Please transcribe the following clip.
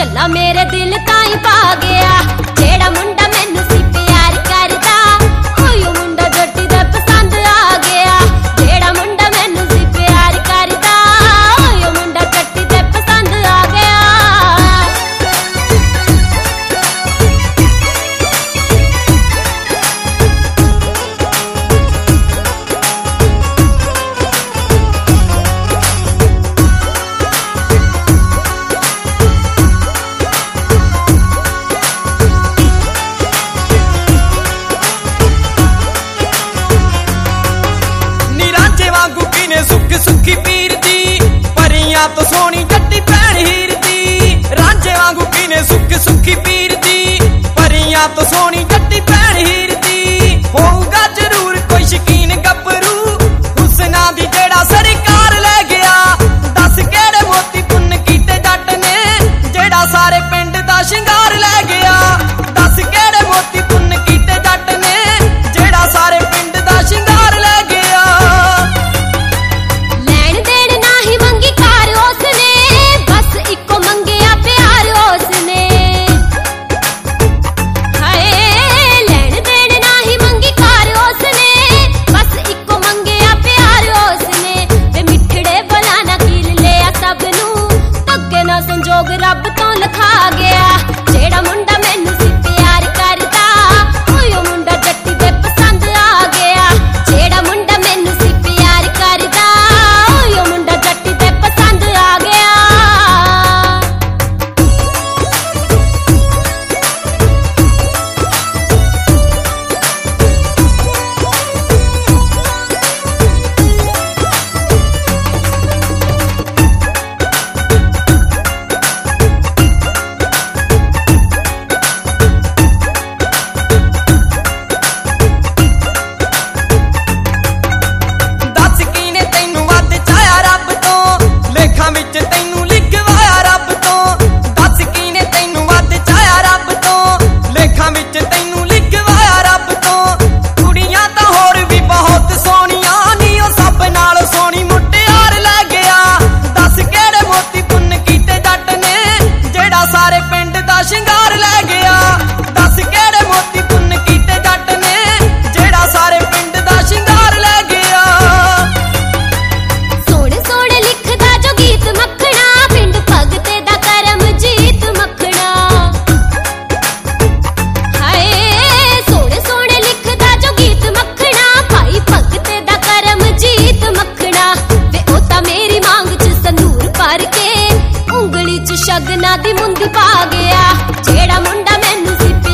झल्ला मेरे दिल ताई पा गया। जेड़ा मुंडा मैनू सी प्यार करदा ओयो मुंडा जट्टी दे पसंद आ गया। जेड़ा मुंडा मैनू सी प्यार करदा ओयो मुंडा जट्टी दे पसंद आ गया। सुख सुखी पीर दी परियां तो सोनी जट्टी भैन हीर दी। रांझे वांगू कीने सुख सुखी पीर दी परियां तो सोनी जट्टी भैन हीर दी। होऊगा जरूर कोई शकीन गब्बरू हुस्ना दी जेड़ा सरकार ले गया। दस केड़े मोती पुन्न कीते जट ने जेड़ा सारे पिंड दा शिंगार ले गया। दस केड़े मोती पुन्न कीते जट ने जेड़ा सारे पिंड दा शिंगार ले गया। संजोग रब तो लिखा गया। जेड़ा मुंडा मैनू सी प्यार करदा ओयो मुंडा जट्टी दे पसंद आ गया। जेड़ा मुंडा मैनू सी प्यार करदा ओयो मुंडा जट्टी दे पसंद आ गया। शिंगार ले गया। दस केड़े मोती पुन्न कीते जट ने जेड़ा सारे पिंड दा शिंगार ले गया। सोहणे सोहणे लिखदा जो गीत मखना पिंड भगते दा करम जीत मखना। हाय सोहणे सोहणे लिखदा जो गीत मखना भाई भगते दा करम जीत मखना। वे ओ तां मेरी मांग च संदूर भर के उंगली च शगना दी मुंदी पा गया। जेड़ा मुंडा मैनू सी